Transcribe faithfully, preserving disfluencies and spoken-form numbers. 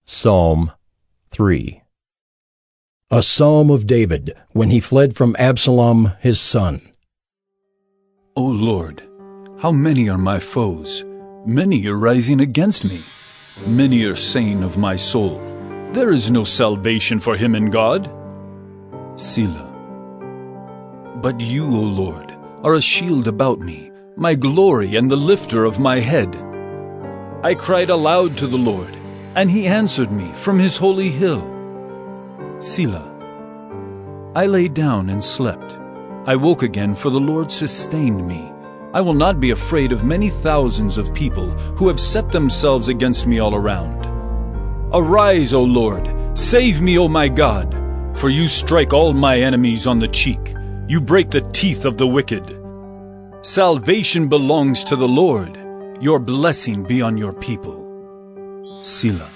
Psalm three. A psalm of David, when he fled from Absalom his son. O Lord, how many are my foes? Many are rising against me. Many are saying of my soul, there is no salvation for him in God. Selah. But you, O Lord, are a shield about me, my glory and the lifter of my head. I cried aloud to the Lord, and he answered me from his holy hill. Selah. I lay down and slept. I woke again, for the Lord sustained me. I will not be afraid of many thousands of people who have set themselves against me all around. Arise, O Lord, save me, O my God, for you strike all my enemies on the cheek. You break the teeth of the wicked. Salvation belongs to the Lord. Your blessing be on your people. Selah.